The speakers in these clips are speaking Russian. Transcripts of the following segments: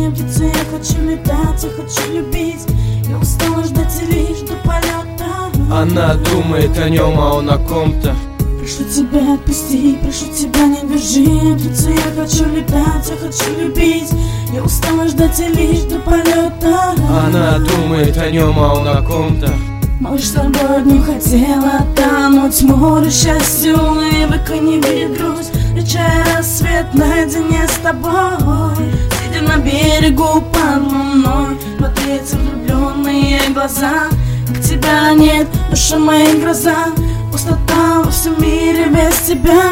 дождем птицы. Я хочу летать, я хочу любить. Я устала ждать и лишь до полета. Она думает о нем, а он о ком-то. Прошу тебя отпусти, прошу тебя не держи птицы. Я хочу летать, я хочу любить. Я устала ждать и лишь до полета. Она думает о нем, а он о ком-то. Малыш, с тобой одним хотела тонуть. Море счастья, улыбок и не видит грусть. Встречая рассвет наедине с тобой, сидя на берегу под луной, смотреть в влюбленные глаза. Как тебя нет, душа моя гроза, пустота во всем мире без тебя.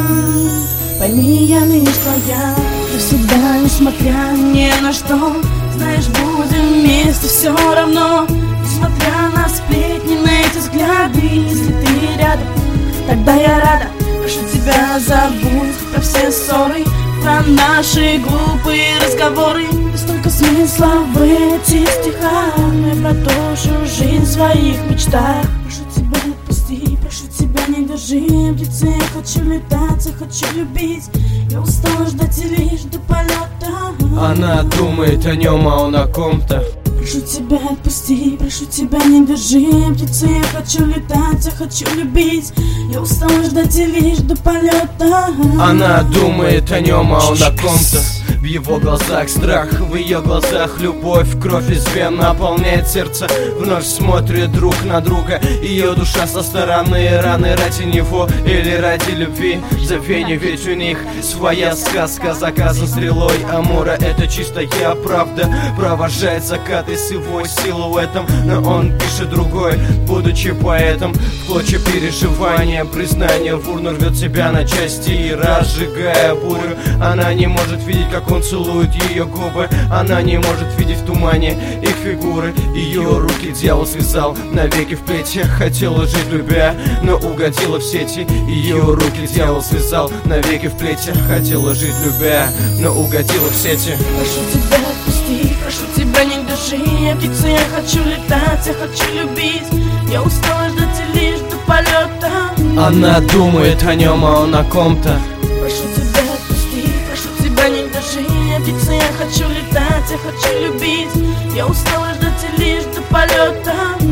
Пойми, я лишь твоя, навсегда, несмотря ни на что. Знаешь, будем вместе все равно, несмотря на сплетни, на эти взгляды. Если ты рядом, тогда я рада. Прошу тебя, забудь про все ссоры, про наши глупые разговоры. И столько смысла в этих стихах, мы продолжим жизнь в своих мечтах. Прошу тебя отпусти, прошу тебя не держи птицы. Я хочу летать, я хочу любить. Я устала ждать и лишь до полета. Она думает о нем, а он о ком-то. Прошу тебя отпусти, прошу тебя не держи птицы. Я хочу летать, я хочу любить. Я устала ждать и лишь до полета. Она думает о нем, а он о ком-то. В его глазах страх, в ее глазах любовь. Кровь из вен наполняет сердце, вновь смотрит друг на друга. Ее душа со стороны раны ради него или ради любви. Забвение, ведь у них своя сказка, заказан стрелой Амура. Это чистая правда, провожает закаты с его силуэтом. Но он пишет другой, будучи поэтом. В клочья переживания, признание, в урну рвет себя на части и разжигая бурю. Она не может видеть, как он целует ее губы. Она не может видеть в тумане их фигуры. Ее руки дьявол связал навеки в плети. Хотела жить любя, но угодила в сети. Ее руки дьявол связал навеки в плети. Хотела жить любя, но угодила в сети. Прошу тебя отпусти, прошу тебя не держи птицы. Я хочу летать, я хочу любить. Я устала ждать и лишь до полета. Она думает о нем, а он о ком-то. Прошу тебя отпусти, прошу тебя не держи птицы. Я хочу летать, я хочу любить. Я устала ждать и лишь до полета.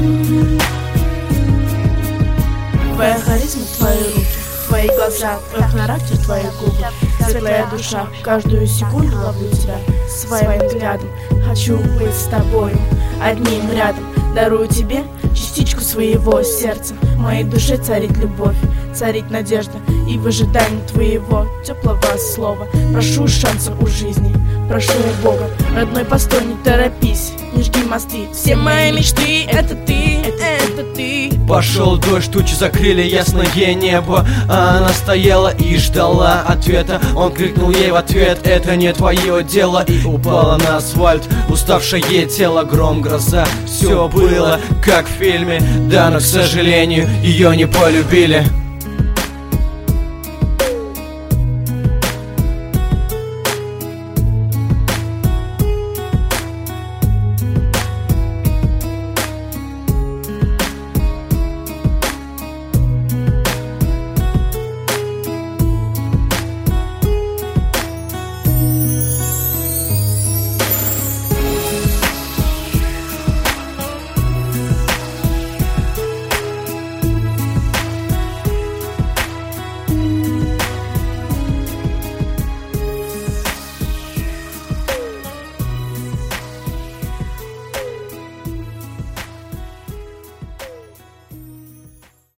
Твоя харизма, твои руки, твои глаза, твой характер, твои губы, светлая душа. Каждую секунду ловлю тебя своим взглядом. Хочу быть с тобою, одним рядом. Дарую тебе частичку своего сердца. В моей душе царит любовь, царит надежда. И в ожидании твоего теплого слова прошу шанса у жизни, прошу у Бога. Родной, постой, не торопись, не жги мосты. Все мои мечты — это ты, это ты. Пошел дождь, тучи закрыли ясное небо. А она стояла и ждала ответа. Он крикнул ей в ответ: это не твое дело. И упала на асфальт уставшее тело. Гром, гроза, все было как в фильме. Да, но, к сожалению, ее не полюбили.